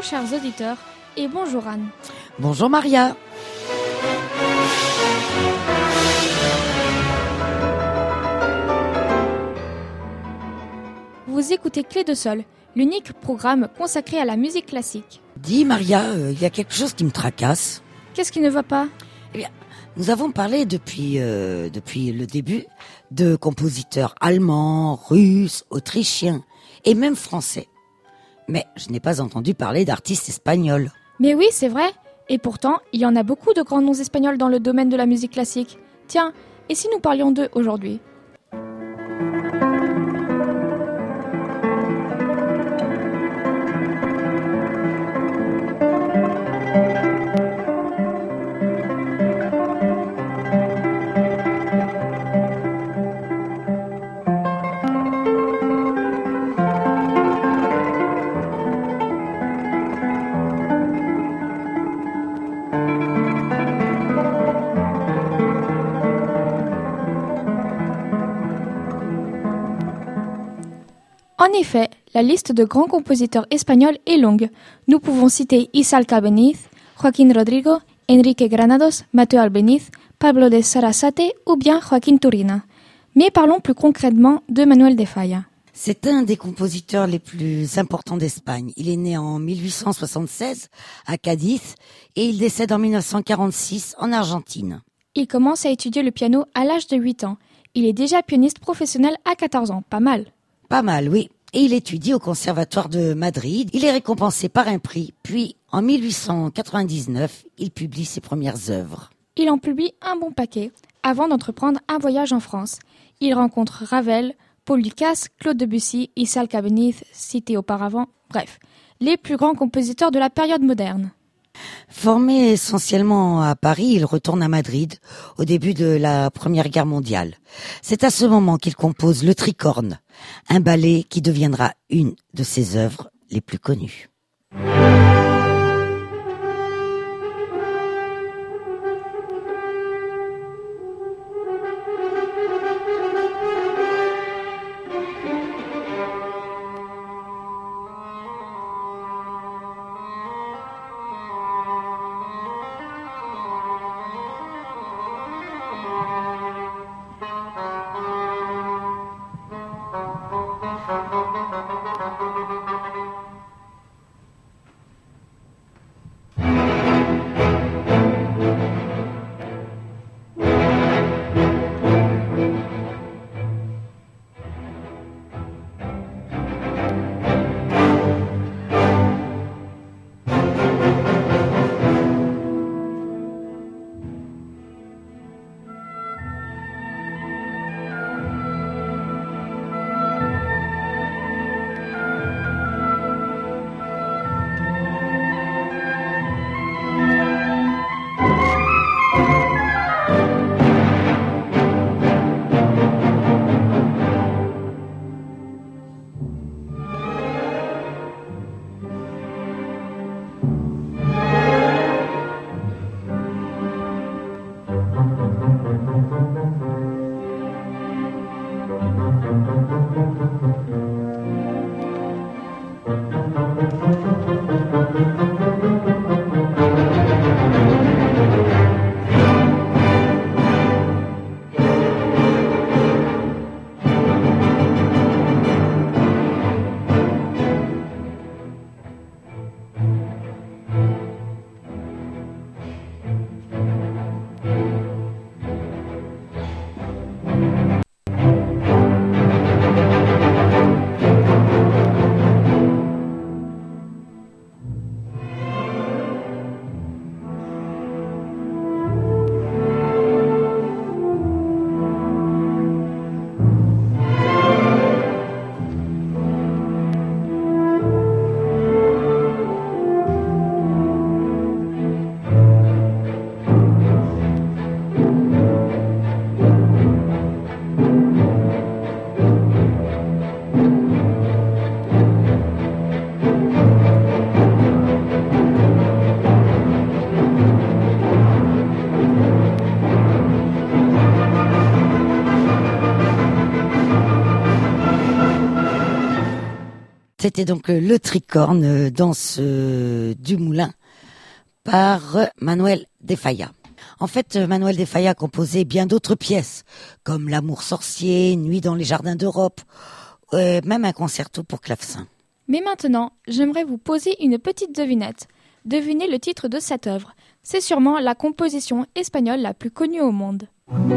chers auditeurs, et bonjour Anne. Bonjour Maria. Vous écoutez Clé de Sol, l'unique programme consacré à la musique classique. Dis Maria, il y a quelque chose qui me tracasse. Qu'est-ce qui ne va pas ? Eh bien, nous avons parlé depuis le début de compositeurs allemands, russes, autrichiens et même français. Mais je n'ai pas entendu parler d'artistes espagnols. Mais oui, c'est vrai. Et pourtant, il y en a beaucoup de grands noms espagnols dans le domaine de la musique classique. Tiens, et si nous parlions d'eux aujourd'hui ? En effet, la liste de grands compositeurs espagnols est longue. Nous pouvons citer Isaac Albéniz, Joaquín Rodrigo, Enrique Granados, Mateo Albéniz, Pablo de Sarasate ou bien Joaquín Turina. Mais parlons plus concrètement de Manuel de Falla. C'est un des compositeurs les plus importants d'Espagne. Il est né en 1876 à Cadiz et il décède en 1946 en Argentine. Il commence à étudier le piano à l'âge de 8 ans. Il est déjà pianiste professionnel à 14 ans, pas mal. Pas mal, oui. Et il étudie au Conservatoire de Madrid. Il est récompensé par un prix. Puis, en 1899, il publie ses premières œuvres. Il en publie un bon paquet avant d'entreprendre un voyage en France. Il rencontre Ravel, Paul Dukas, Claude Debussy, Isaac Albéniz, cité auparavant, bref, les plus grands compositeurs de la période moderne. Formé essentiellement à Paris, il retourne à Madrid au début de la Première Guerre mondiale. C'est à ce moment qu'il compose le Tricorne, un ballet qui deviendra une de ses œuvres les plus connues. C'était donc le tricorne, danse du moulin, par Manuel de Falla. En fait, Manuel de Falla a composé bien d'autres pièces, comme L'amour sorcier, Nuit dans les jardins d'Europe, même un concerto pour clavecin. Mais maintenant, j'aimerais vous poser une petite devinette. Devinez le titre de cette œuvre. C'est sûrement la composition espagnole la plus connue au monde.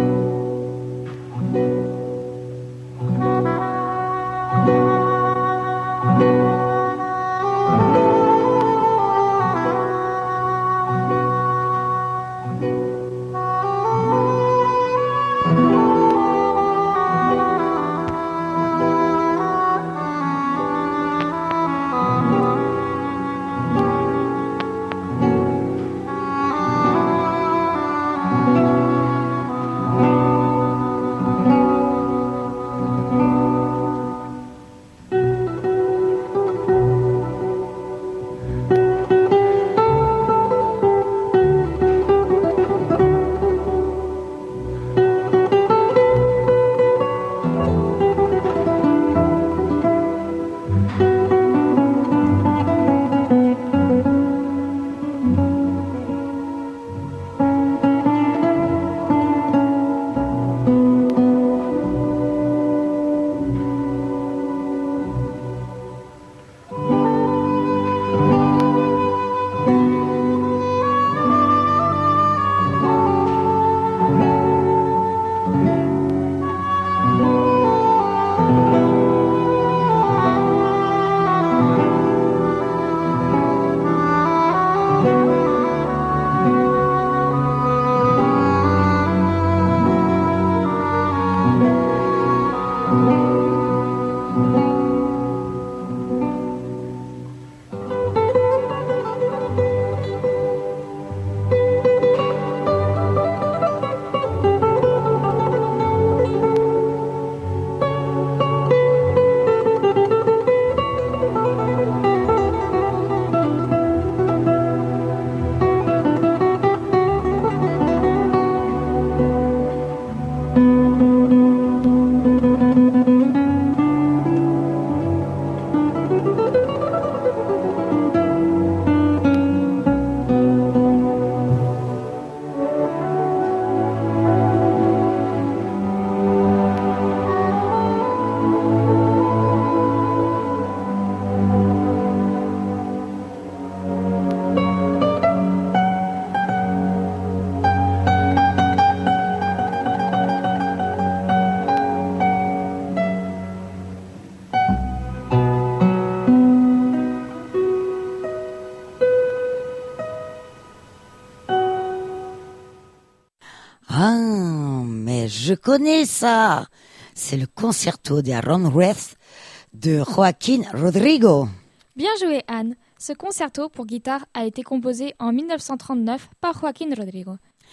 Ah, mais je connais ça. C'est le concerto de Aranjuez de Joaquín Rodrigo. Bien joué, Anne. Ce concerto pour guitare a été composé en 1939 par Joaquín Rodrigo.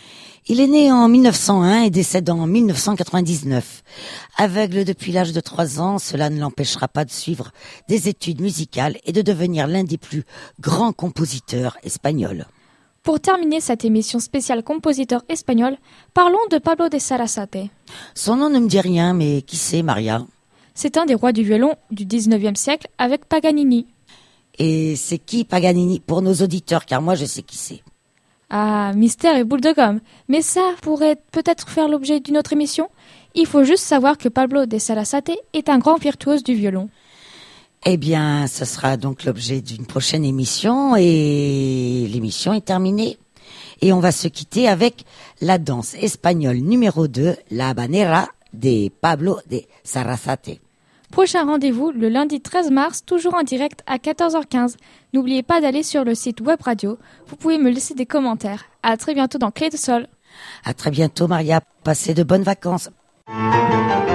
Il est né en 1901 et décède en 1999. Aveugle depuis l'âge de 3 ans, cela ne l'empêchera pas de suivre des études musicales et de devenir l'un des plus grands compositeurs espagnols. Pour terminer cette émission spéciale compositeur espagnol, parlons de Pablo de Sarasate. Son nom ne me dit rien, mais qui c'est, Maria? C'est un des rois du violon du 19e siècle avec Paganini. Et c'est qui Paganini pour nos auditeurs, car moi je sais qui c'est. Ah, mystère et boule de gomme. Mais ça pourrait peut-être faire l'objet d'une autre émission. Il faut juste savoir que Pablo de Sarasate est un grand virtuose du violon. Eh bien, ce sera donc l'objet d'une prochaine émission et l'émission est terminée. Et on va se quitter avec la danse espagnole numéro 2, la habanera de Pablo de Sarasate. Prochain rendez-vous le lundi 13 mars, toujours en direct à 14h15. N'oubliez pas d'aller sur le site web radio. Vous pouvez me laisser des commentaires. À très bientôt dans Clé de Sol. À très bientôt, Maria. Passez de bonnes vacances.